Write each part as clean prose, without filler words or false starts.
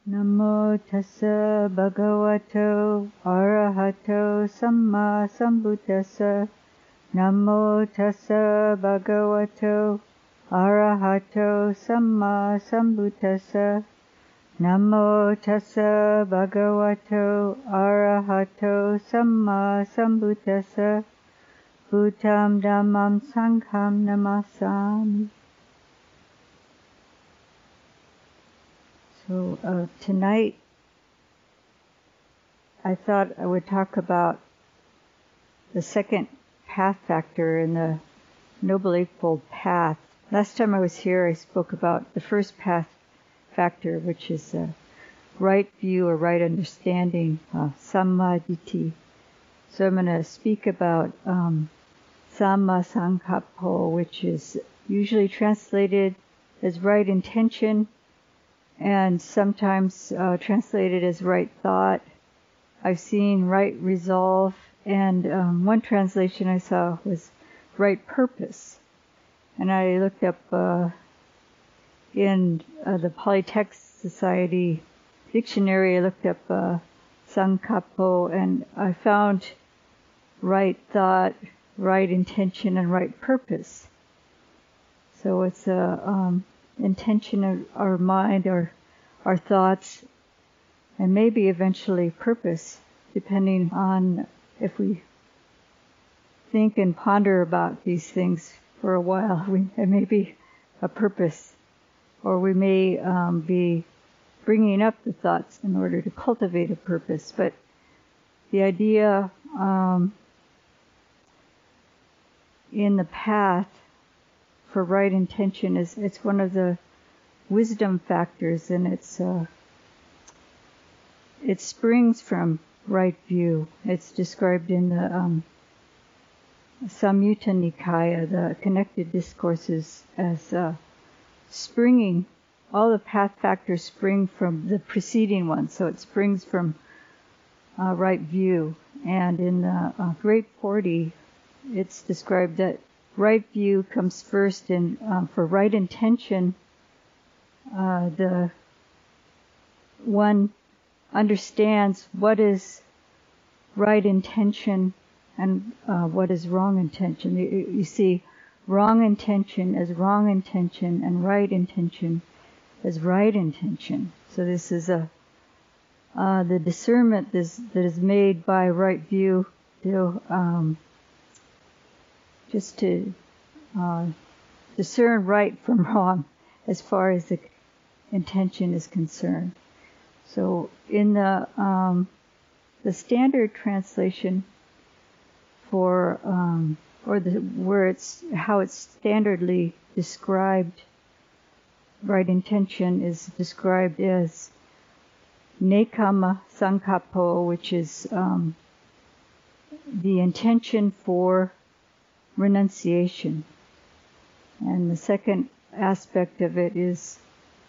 Namo tassa bhagavato arahato samma sambuddhassa. Namo tassa bhagavato arahato samma sambuddhassa. Namo tassa bhagavato arahato samma sambuddhassa. Bhuttam dhammam sangham namasami. So tonight I thought I would talk about the second path factor in the Noble Eightfold Path. Last time I was here I spoke about the first path factor, which is right view or right understanding, sammaditthi. So I'm going to speak about samma sankappo, which is usually translated as right intention, and sometimes translated as right thought. I've seen right resolve, and one translation I saw was right purpose. And I looked up in the Polytext Society dictionary, I looked up sankappo, and I found right thought, right intention, and right purpose. So it's a intention of our mind, our thoughts, and maybe eventually purpose, depending on if we think and ponder about these things for a while. It may be a purpose, or we may be bringing up the thoughts in order to cultivate a purpose. But the idea in the path for right intention is it's one of the wisdom factors, and it springs from right view. It's described in the Samyutta Nikaya, the Connected Discourses, as springing. All the path factors spring from the preceding one, so it springs from right view. And in the Great 40, it's described that right view comes first, and for right intention, the one understands what is right intention and what is wrong intention. You see wrong intention as wrong intention and right intention as right intention. So this is the discernment that is made by right view to just to discern right from wrong as far as the intention is concerned. So in the standard translation for where it's how it's standardly described, right intention is described as nekkhamma sankappo, which is the intention for renunciation. And the second aspect of it is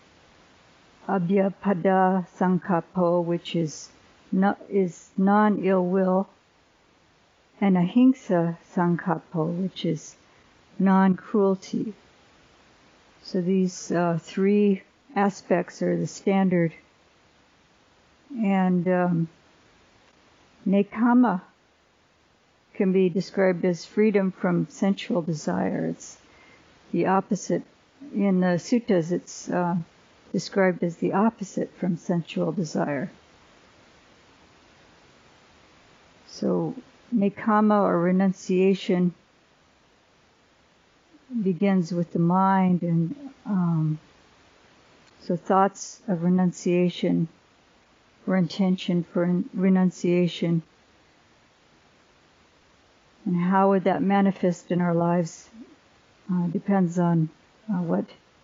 abhyapada sankappo, which is non-ill will, and ahimsa sankappo, which is non-cruelty. So these three aspects are the standard. And nekkhamma can be described as freedom from sensual desire. It's the opposite. In the suttas, it's described as the opposite from sensual desire. So nekkhamma, or renunciation, begins with the mind, and so thoughts of renunciation or intention for renunciation. And how would that manifest in our lives depends on what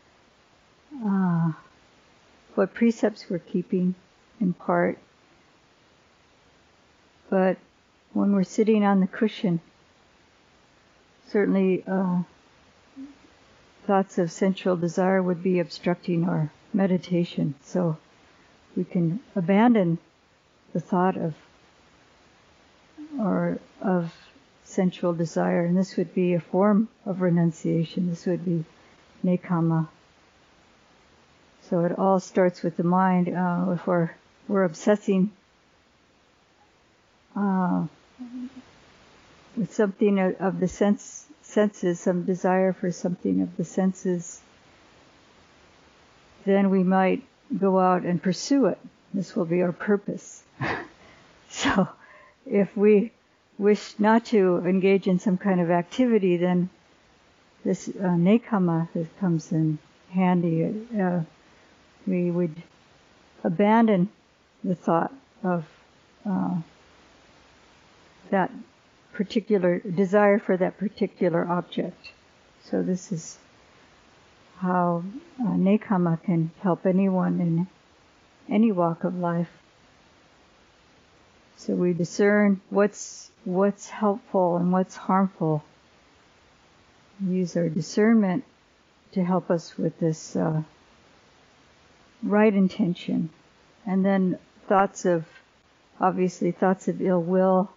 precepts we're keeping, in part. But when we're sitting on the cushion, certainly thoughts of sensual desire would be obstructing our meditation. So we can abandon the thought of sensual desire, and this would be a form of renunciation. This would be nekkhamma. So it all starts with the mind. If we're obsessing with something of the senses, some desire for something of the senses, then we might go out and pursue it. This will be our purpose. So if we wish not to engage in some kind of activity, then this nekama comes in handy. We would abandon the thought of that particular desire for that particular object. So this is how nekama can help anyone in any walk of life. So we discern what's helpful and what's harmful. Use our discernment to help us with this right intention. And then thoughts of ill will.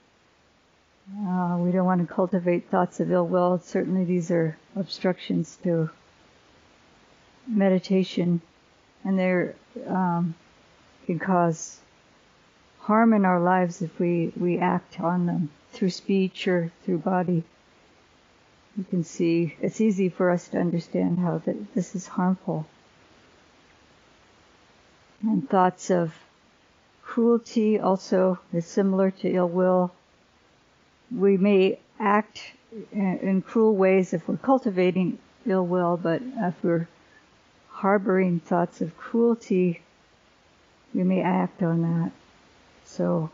We don't want to cultivate thoughts of ill will. Certainly these are obstructions to meditation, and they can cause harm in our lives if we act on them through speech or through body. You can see it's easy for us to understand how this is harmful. And thoughts of cruelty also is similar to ill will. We may act in cruel ways if we're cultivating ill will, but if we're harboring thoughts of cruelty, we may act on that. So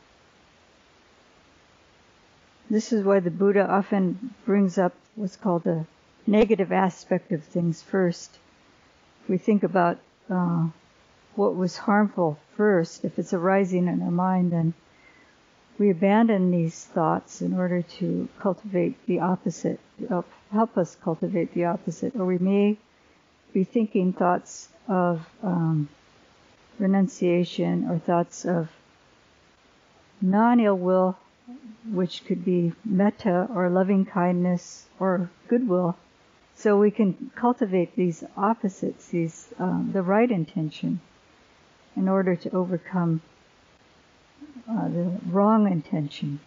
this is why the Buddha often brings up what's called the negative aspect of things first. If we think about what was harmful first, if it's arising in our mind, then we abandon these thoughts in order to cultivate the opposite, help us cultivate the opposite. Or we may be thinking thoughts of renunciation or thoughts of non-ill will, which could be metta or loving kindness or goodwill. So we can cultivate these opposites, the right intention, in order to overcome the wrong intention.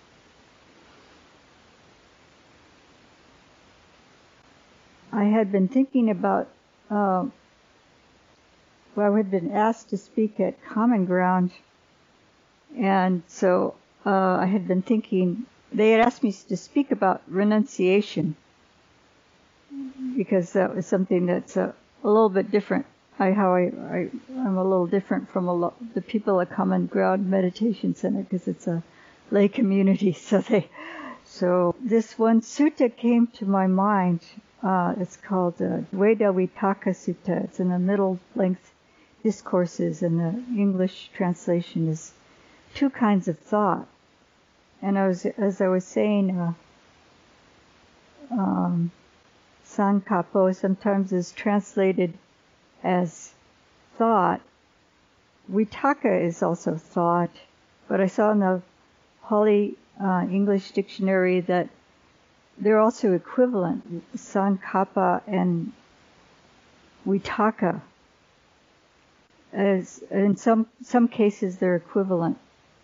I had been thinking about, I had been asked to speak at Common Ground, and so I had been thinking, they had asked me to speak about renunciation, because that was something that's a little bit different. I'm a little different from the people at Common Ground Meditation Center, because it's a lay community. So this one sutta came to my mind. It's called Dveda Vitaka Sutta. It's in the middle-length discourses, and the English translation is two kinds of thought. And as I was saying, Sankapo sometimes is translated as thought. Vitaka is also thought, but I saw in the Pali English dictionary that they're also equivalent, Sankappa and Vitaka. As in some cases they're equivalent.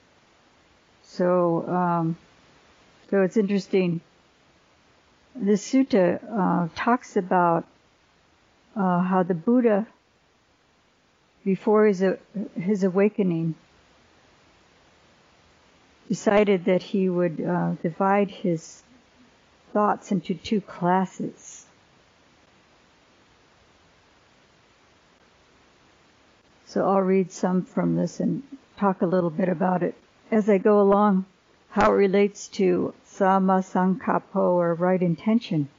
So it's interesting. The sutta talks about how the Buddha, before his awakening, decided that he would divide his thoughts into two classes. So I'll read some from this and talk a little bit about it as I go along, how it relates to Samma Sankappo, or right intention.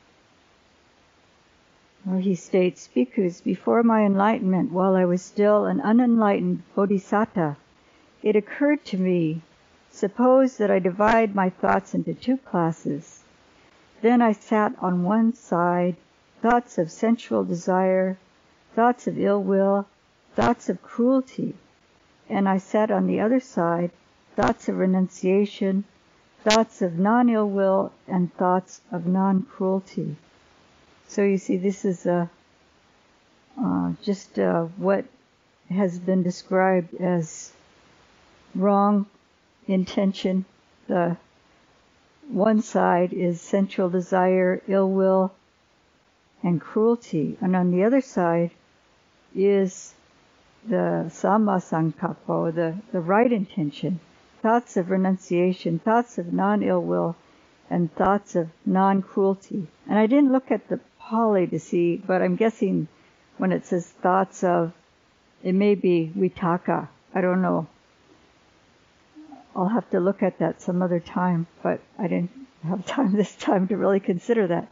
Well, he states, Bhikkhus, before my enlightenment, while I was still an unenlightened bodhisatta, it occurred to me, suppose that I divide my thoughts into two classes. Then I sat on one side, thoughts of sensual desire, thoughts of ill will, thoughts of cruelty, and I sat on the other side, thoughts of renunciation, thoughts of non-ill will, and thoughts of non-cruelty. So you see, this is just what has been described as wrong intention. The one side is sensual desire, ill will, and cruelty, and on the other side is the samma sankappo, the right intention, thoughts of renunciation, thoughts of non-ill will, and thoughts of non-cruelty. And I didn't look at the Pali to see, but I'm guessing when it says thoughts of, it may be vitaka. I don't know. I'll have to look at that some other time, but I didn't have time this time to really consider that.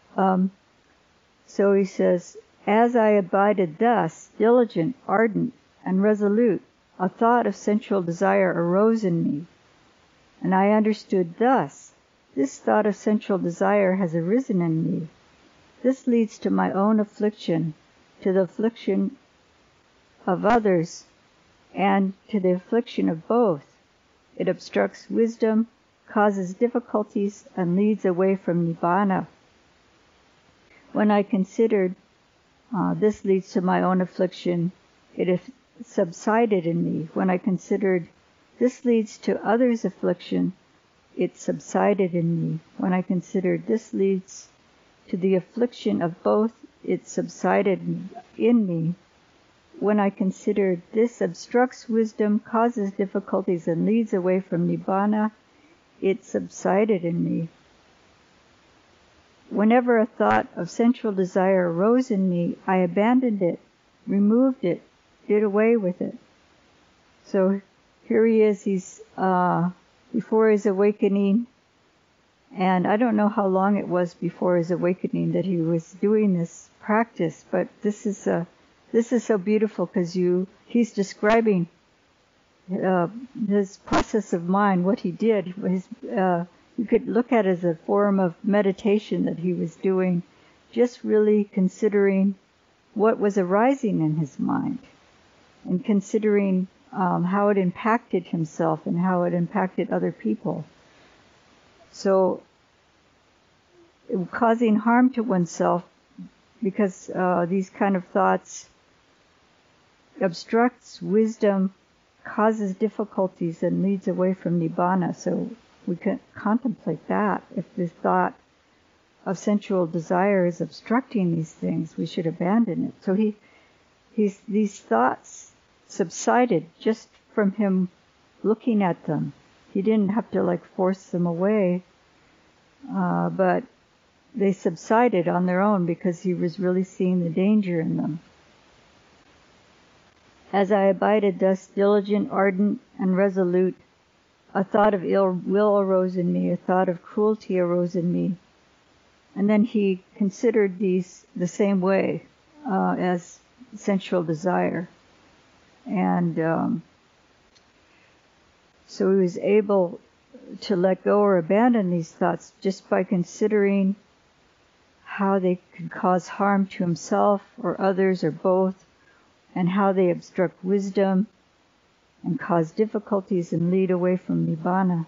So he says, as I abided thus, diligent, ardent, and resolute, a thought of sensual desire arose in me, and I understood thus, this thought of sensual desire has arisen in me. This leads to my own affliction, to the affliction of others, and to the affliction of both. It obstructs wisdom, causes difficulties, and leads away from Nibbana. When I considered this leads to my own affliction, it subsided in me. When I considered this leads to others' affliction, it subsided in me. When I considered this leads to the affliction of both, it subsided in me. When I considered this obstructs wisdom, causes difficulties, and leads away from Nibbana, it subsided in me. Whenever a thought of sensual desire arose in me, I abandoned it, removed it, did away with it. So here he is, he's before his awakening, and I don't know how long it was before his awakening that he was doing this practice, but this is so beautiful because he's describing his process of mind, what he did. You could look at it as a form of meditation that he was doing, just really considering what was arising in his mind and considering how it impacted himself and how it impacted other people. So, causing harm to oneself because these kind of thoughts obstructs wisdom, causes difficulties, and leads away from Nibbana. So we can contemplate that. If the thought of sensual desire is obstructing these things, we should abandon it. So these thoughts subsided just from him looking at them. He didn't have to force them away, but they subsided on their own because he was really seeing the danger in them. As I abided thus diligent, ardent, and resolute, a thought of ill will arose in me, a thought of cruelty arose in me. And then he considered these the same way as sensual desire. And so he was able to let go or abandon these thoughts just by considering how they could cause harm to himself or others or both, and how they obstruct wisdom and cause difficulties and lead away from Nibbana.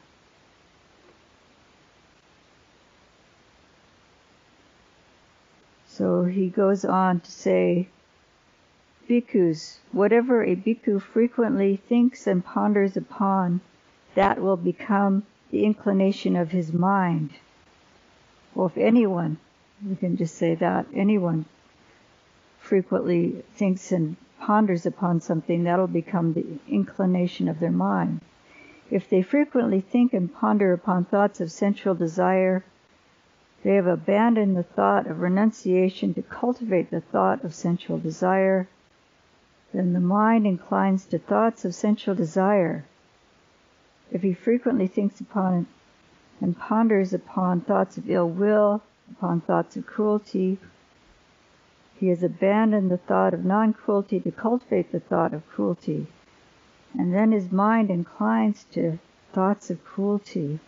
So he goes on to say, Bhikkhus, whatever a bhikkhu frequently thinks and ponders upon, that will become the inclination of his mind. Well, if anyone, we can just say that, anyone frequently thinks and ponders upon something, that'll become the inclination of their mind. If they frequently think and ponder upon thoughts of sensual desire, they have abandoned the thought of renunciation to cultivate the thought of sensual desire. Then the mind inclines to thoughts of sensual desire. If he frequently thinks upon and ponders upon thoughts of ill will, upon thoughts of cruelty, he has abandoned the thought of non-cruelty to cultivate the thought of cruelty. And then his mind inclines to thoughts of cruelty.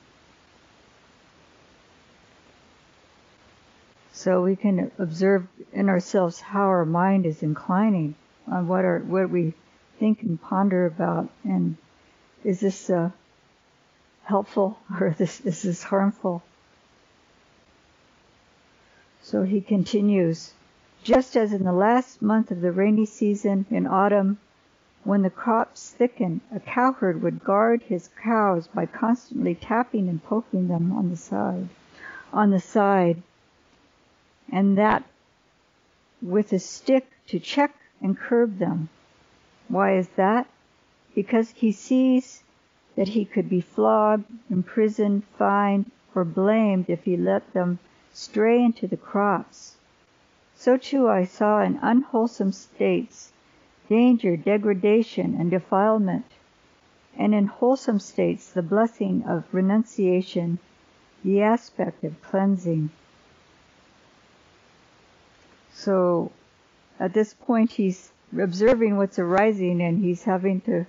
So we can observe in ourselves how our mind is inclining on what we think and ponder about, and is this helpful or is this harmful? So he continues Just as in the last month of the rainy season in autumn, when the crops thickened, a cowherd would guard his cows by constantly tapping and poking them on the side, and that with a stick to check and curb them. Why is that? Because he sees that he could be flogged, imprisoned, fined, or blamed if he let them stray into the crops. So too I saw in unwholesome states danger, degradation, and defilement, and in wholesome states the blessing of renunciation, the aspect of cleansing. So at this point he's observing what's arising, and he's having to,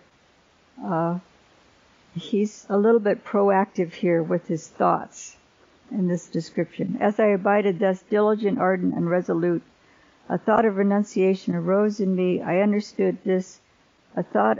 he's a little bit proactive here with his thoughts in this description. As I abided thus diligent, ardent, and resolute, a thought of renunciation arose in me. I understood this. A thought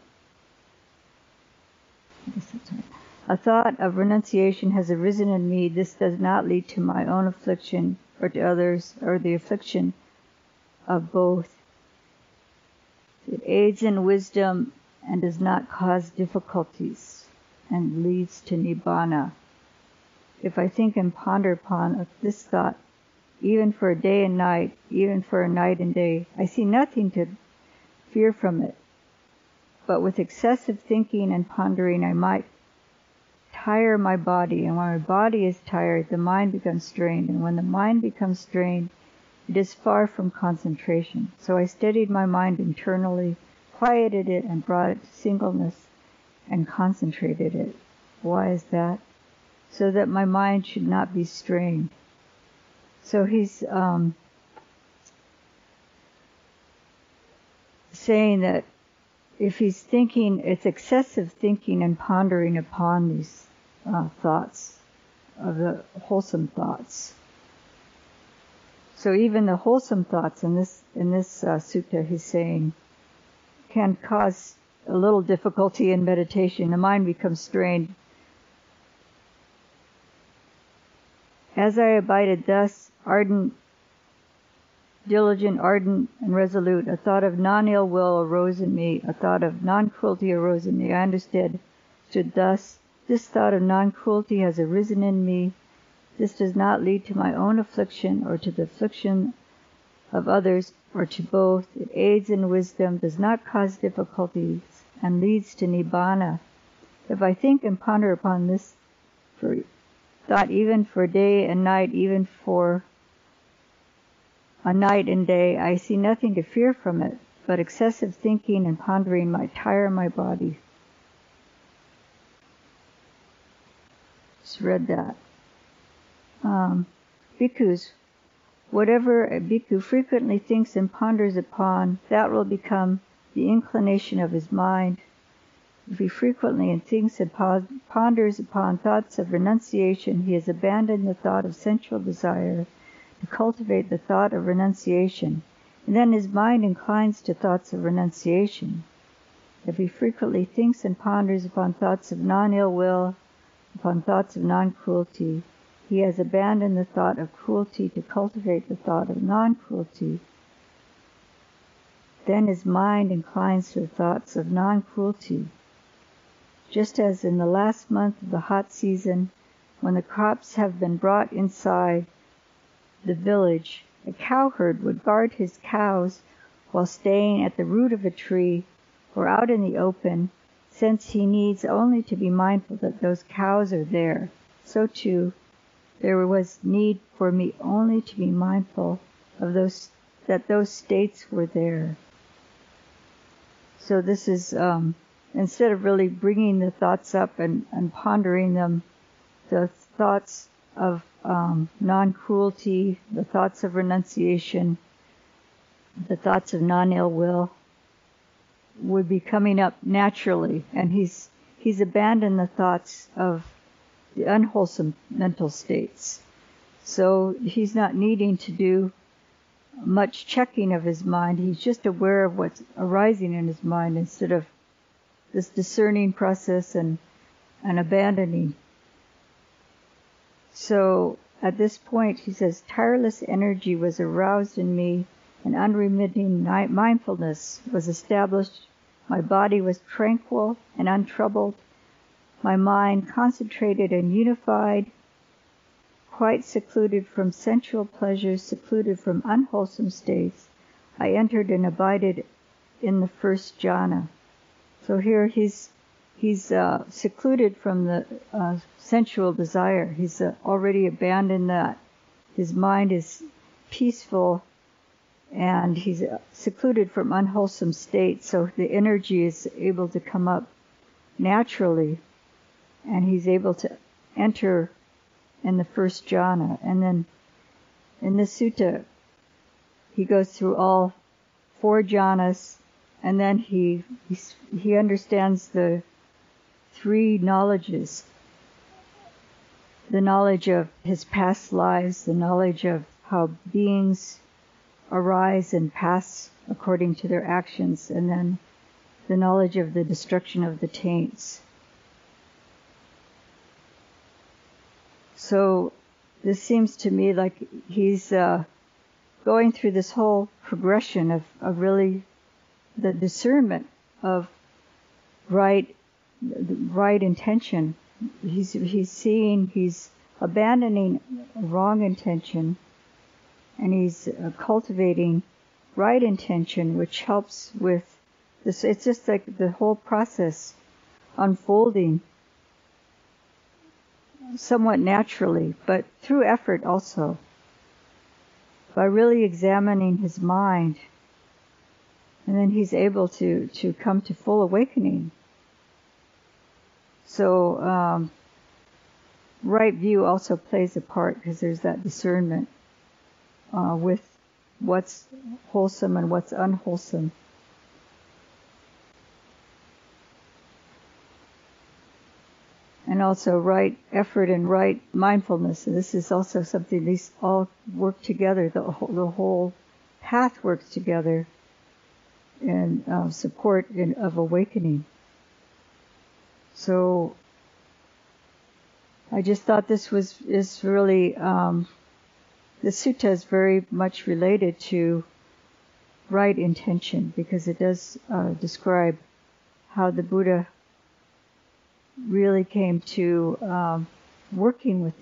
of renunciation has arisen in me. This does not lead to my own affliction or to others, or the affliction of both. It aids in wisdom and does not cause difficulties and leads to nibbana. If I think and ponder upon this thought, even for a day and night, even for a night and day, I see nothing to fear from it. But with excessive thinking and pondering, I might tire my body, and when my body is tired, the mind becomes strained, and when the mind becomes strained, it is far from concentration. So I steadied my mind internally, quieted it, and brought it to singleness, and concentrated it. Why is that? So that my mind should not be strained. So he's saying that if he's thinking, it's excessive thinking and pondering upon these thoughts, of the wholesome thoughts. So even the wholesome thoughts in this sutta, he's saying, can cause a little difficulty in meditation. The mind becomes strained. As I abided thus, diligent, ardent, and resolute, a thought of non-ill will arose in me, a thought of non-cruelty arose in me. I understood thus, this thought of non-cruelty has arisen in me. This does not lead to my own affliction or to the affliction of others, or to both. It aids in wisdom, does not cause difficulties, and leads to nibbana. If I think and ponder upon this thought even for day and night, even for a night and day, I see nothing to fear from it, but excessive thinking and pondering might tire my body. Just read that. Bhikkhus, whatever a bhikkhu frequently thinks and ponders upon, that will become the inclination of his mind. If he frequently thinks and ponders upon thoughts of renunciation, he has abandoned the thought of sensual desire to cultivate the thought of renunciation, and then his mind inclines to thoughts of renunciation. If he frequently thinks and ponders upon thoughts of non-ill will, upon thoughts of non-cruelty, he has abandoned the thought of cruelty to cultivate the thought of non-cruelty. Then his mind inclines to the thoughts of non-cruelty. Just as in the last month of the hot season, when the crops have been brought inside the village, a cowherd would guard his cows while staying at the root of a tree or out in the open, since he needs only to be mindful that those cows are there. So too, there was need for me only to be mindful of that those states were there. So this is, instead of really bringing the thoughts up and pondering them, the thoughts of non-cruelty, the thoughts of renunciation, the thoughts of non-ill will would be coming up naturally, and he's abandoned the thoughts of the unwholesome mental states. So he's not needing to do much checking of his mind. He's just aware of what's arising in his mind instead of this discerning process and abandoning. So At this point, he says, tireless energy was aroused in me, and unremitting mindfulness was established. My body was tranquil and untroubled, my mind concentrated and unified, quite secluded from sensual pleasures, secluded from unwholesome states. I entered and abided in the first jhana. So here he's secluded from the sensual desire. He's already abandoned that. His mind is peaceful, and he's secluded from unwholesome states, so the energy is able to come up naturally, and he's able to enter in the first jhana. And then in this sutta, he goes through all 4 jhanas, and then he understands the 3 knowledges. The knowledge of his past lives, the knowledge of how beings arise and pass according to their actions, and then the knowledge of the destruction of the taints. So this seems to me like he's going through this whole progression of really the discernment of right intention. He's abandoning wrong intention, and he's cultivating right intention, which helps with this. It's just like the whole process unfolding somewhat naturally, but through effort also, by really examining his mind. And then he's able to come to full awakening. So right view also plays a part, because there's that discernment with what's wholesome and what's unwholesome. And also right effort and right mindfulness. And this is also something, these all work together. The whole path works together in support of awakening. So I just thought this is really, the sutta is very much related to right intention, because it does describe how the Buddha really came to working with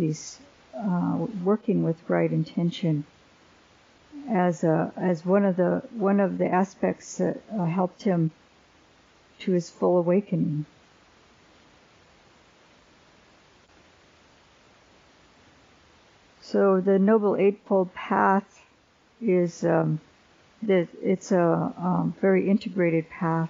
right intention as one of the aspects that helped him to his full awakening. So the Noble Eightfold Path is it's a very integrated path,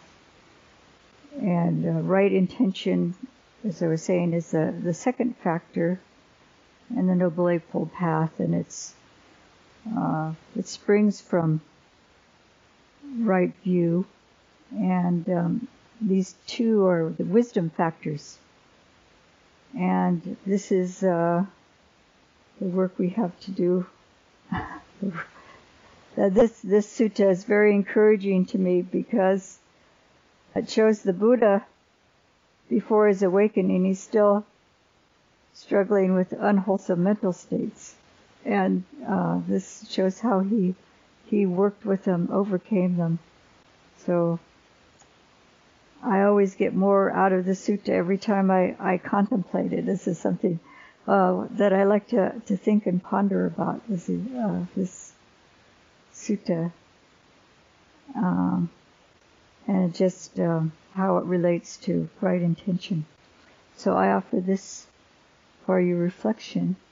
and right intention, as I was saying, is the second factor in the Noble Eightfold Path, and it springs from right view, and these 2 are the wisdom factors, and this is the work we have to do. This sutta is very encouraging to me, because it shows the Buddha before his awakening, he's still struggling with unwholesome mental states. And this shows how he worked with them, overcame them. So I always get more out of the sutta every time I contemplate it. This is something that I like to think and ponder about, this sutta. And just how it relates to right intention. So I offer this for your reflection.